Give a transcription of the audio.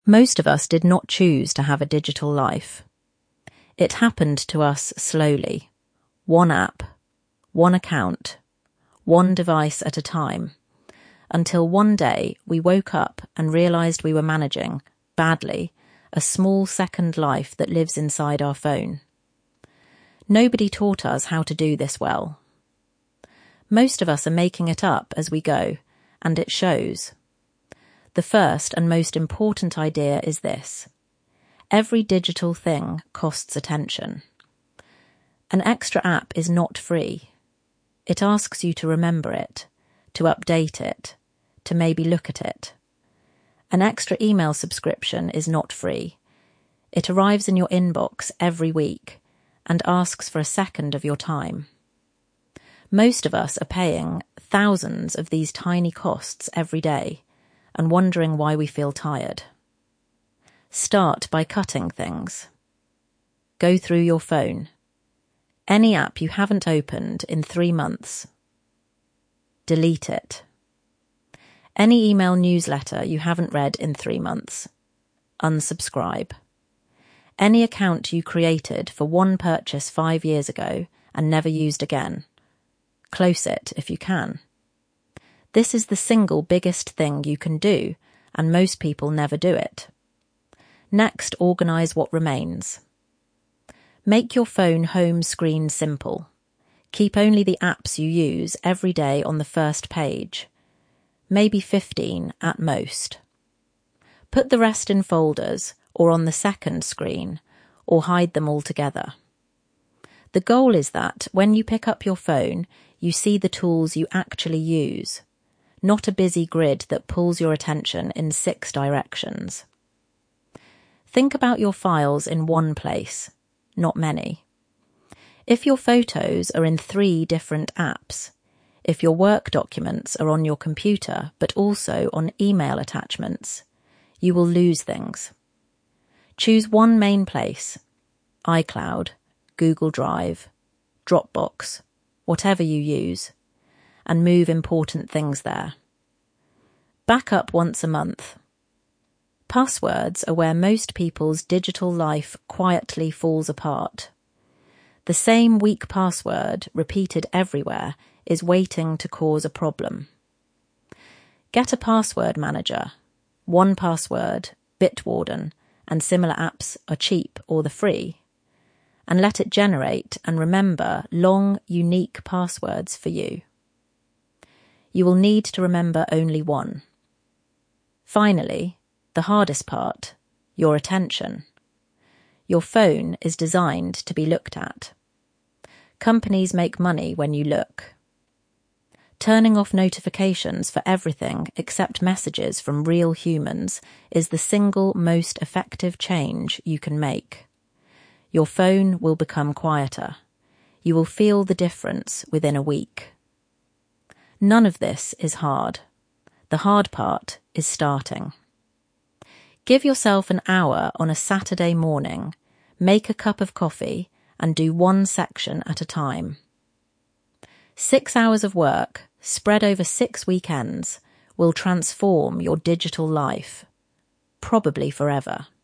Most of us did not choose to have a digital life. It happened to us slowly. One app, one account, one device at a time, until one day we woke up and realised we were managing, badly, a small second life that lives inside our phone. Nobody taught us how to do this well. Most of us are making it up as we go, and it shows. The first and most important idea is this: every digital thing costs attention. An extra app is not free. It asks you to remember it, to update it, to maybe look at it. An extra email subscription is not free. It arrives in your inbox every week and asks for a second of your time. Most of us are paying thousands of these tiny costs every day and wondering why we feel tired. Start by cutting things. Go through your phone. Any app you haven't opened in 3 months, delete it. Any email newsletter you haven't read in 3 months, unsubscribe. Any account you created for one purchase 5 years ago and never used again, close it if you can. This is the single biggest thing you can do, and most people never do it. Next, organise what remains. Make your phone home screen simple. Keep only the apps you use every day on the first page. Maybe 15 at most. Put the rest in folders or on the second screen, or hide them altogether. The goal is that when you pick up your phone, you see the tools you actually use, not a busy grid that pulls your attention in 6 directions. Think about your files in one place, not many. If your photos are in 3 different apps, if your work documents are on your computer but also on email attachments, you will lose things. Choose one main place, iCloud, Google Drive, Dropbox, whatever you use, and move important things there. Back up once a month. Passwords are where most people's digital life quietly falls apart. The same weak password repeated everywhere is waiting to cause a problem. Get a password manager. 1Password, Bitwarden, and similar apps are cheap or the free, and let it generate and remember long, unique passwords for you. You will need to remember only one. Finally, the hardest part, your attention. Your phone is designed to be looked at. Companies make money when you look. Turning off notifications for everything except messages from real humans is the single most effective change you can make. Your phone will become quieter. You will feel the difference within a week. None of this is hard. The hard part is starting. Give yourself an hour on a Saturday morning, make a cup of coffee, and do one section at a time. 6 hours of work, spread over 6 weekends, will transform your digital life, probably forever.